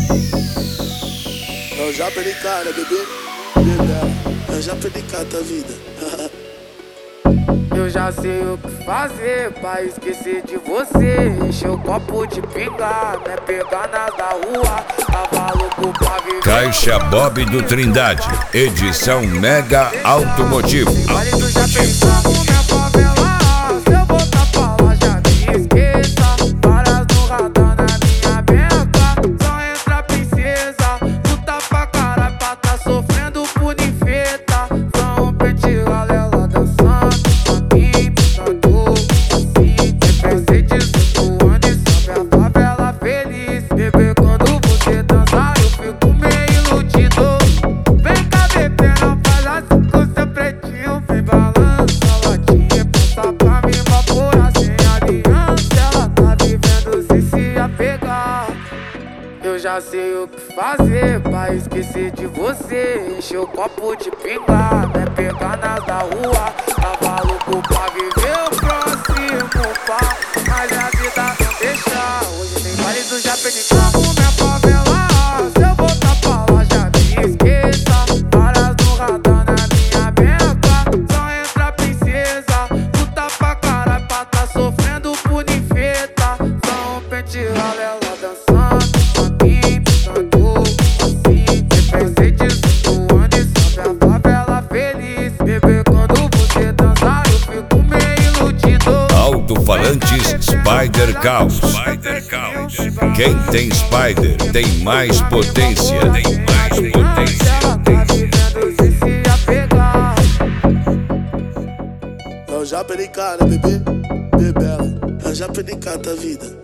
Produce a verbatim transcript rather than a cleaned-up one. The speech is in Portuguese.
Eu já perdi cara, bebê, bebê. Eu já perdi cara da vida. Eu já sei o que fazer pra esquecer de você. Encher o copo de pinga, né? Pegar nas da rua. Tava louco pra viver. Caixa Bob do Trindade, edição Mega Automotivo. Vale do já pensamos minha favela. Se eu voltar pra lá já me esqueça. Varas no radar na minha beca. Só entra princesa. Luta pra caralho pra tá sofrendo por ninfeta. Só um pente galela dançando. Eu já sei o que fazer pra esquecer de você. Encher o copo de pinga, né? Pegar nas da rua. Tava louco pra viver o próximo pá, mas a vida não deixa. Hoje tem baile do já perdi carro, minha favela. Se eu voltar pra lá já me esqueça. Varas no radar na minha beca. Só entra princesa. Luta pra caralho pra tá sofrendo por ninfeta. Só um pente galela dançando. Alto-falantes Spider Caos. Quem tem Spider tem mais potência. Tem mais potência. Eu já perdi cara, bebê, bebê. Eu já perdi cara da vida.